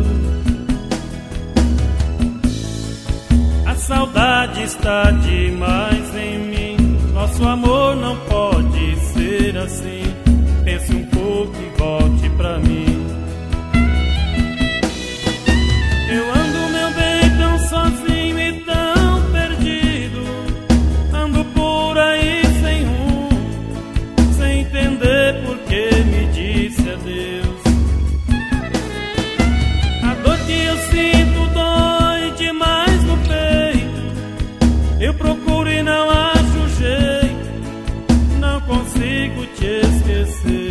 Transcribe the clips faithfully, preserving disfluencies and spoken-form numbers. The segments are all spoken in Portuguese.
A saudade está demais em mim. Nosso amor não pode ser assim. Pense um pouco e volte pra mim. Eu ando, meu bem, tão sozinho e tão perdido. Ando por aí sem rumo, sem entender por que me disse adeus. A dor que eu sinto dói demais no peito. Eu procuro e não acho jeito, não consigo te esquecer.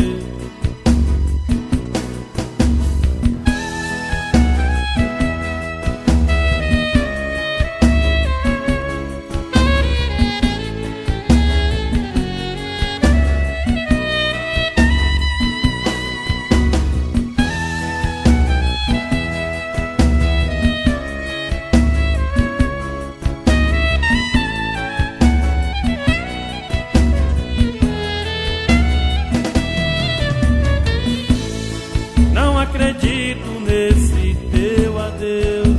Não acredito nesse teu adeus.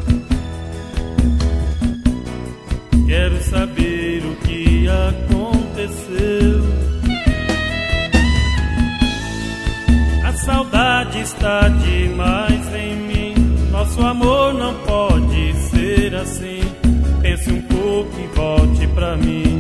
Quero saber o que aconteceu. A saudade está demais em mim. Nosso amor não pode ser assim. Pense um pouco e volte pra mim.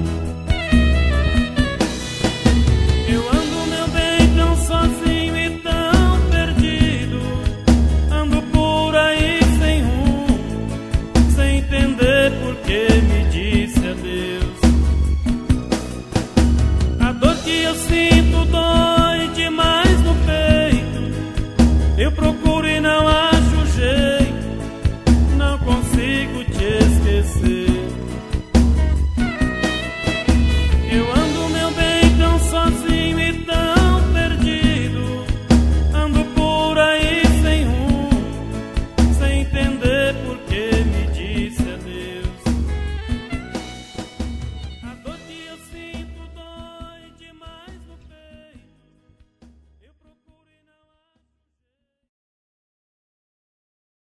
Eu ando, meu bem, tão sozinho e tão perdido. Ando por aí sem rumo, sem entender por que me disse adeus. A dor que eu sinto